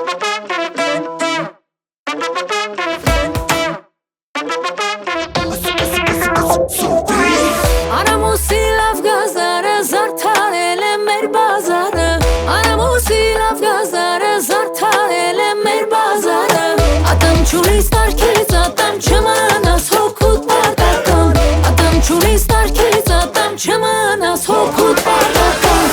Aramusi lav gazare zartarele mer bazare Aramusi lav gazare zartarele mer bazare Adam churistar kiz adam chamanas hokut bardakam Adam churistar kiz adam chamanas hokut bardakam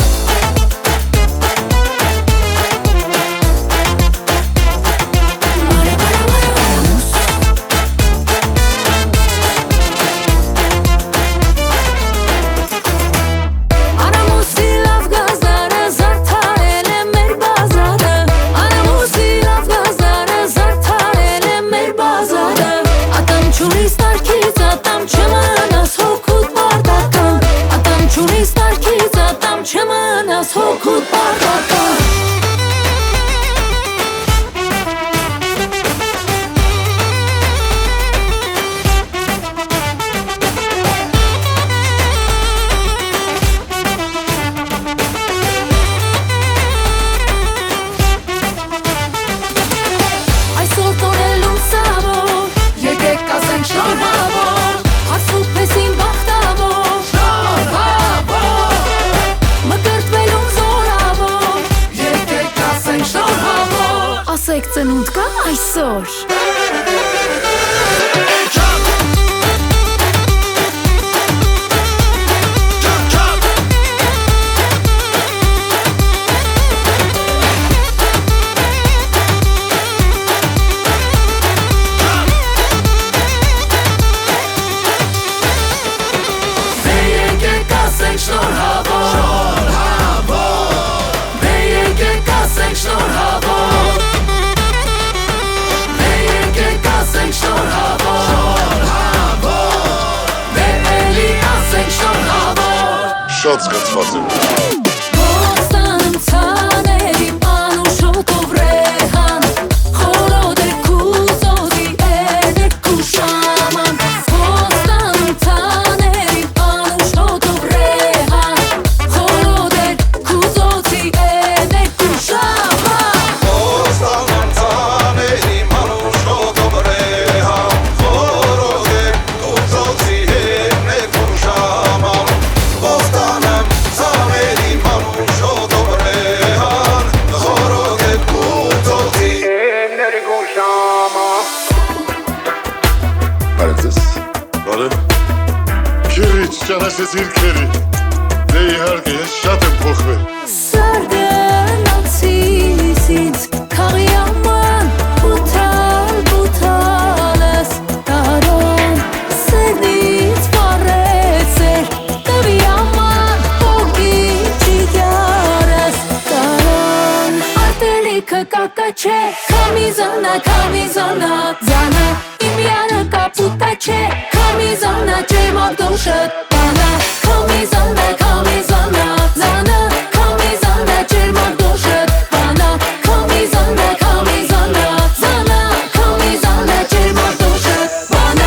Chamanas hokut bardakam Այսօր տորելուն սավոր Եկեք կասենք շնոր հավոր Հարսուկ պեսին բախտավոր Շնոր հավոր Մկրտվելուն զորավոր Եկեք կասենք շնոր հավոր Ասեք ծնունդ կա այսօր Շատ զգացված եմ Ոստանում ցաների անուշոտով ռեհան Խորոդ է կուզոզի էրդեք կուշաման Ոստանում ցաների անուշոտով ռեհան Խորոդ է կուզոզի էրդեք կուշաման Ոստանում ցաների անուշոտով ռեհան Խորոդ է կուզոզի էրդեք կուշաման Քիրիչ ճանաչեց իր քերի Դե իհարկե ես շատ եմ փոխվել Սարդենացիս ինձ քաղի աման Բութալ ես տարան Սերնից վարեց էր Տվի աման Պոգի ճիգար ես տարան Արտելիքը կակա չէ Կամիզոնա Ձանա Իմ յանը կապուտա չէ Կամիզոնա ջերմակ դոշըտ բանա Կամիզոնա Ձանա Կամիզոնա ջերմակ դոշըտ բանա Կամիզոնա Ձանա Կամիզոնա ջերմակ դոշըտ բանա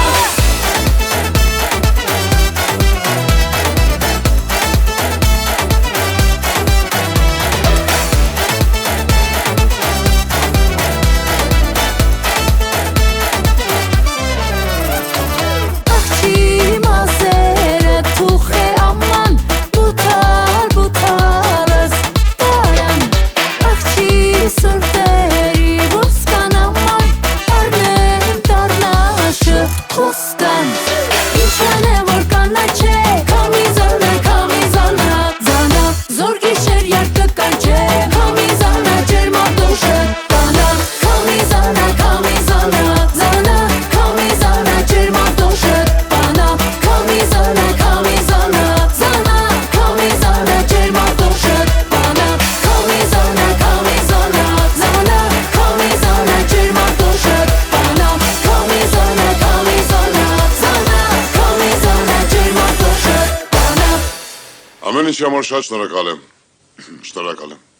Ամեն ինչի համար շատ շնորհակալ եմ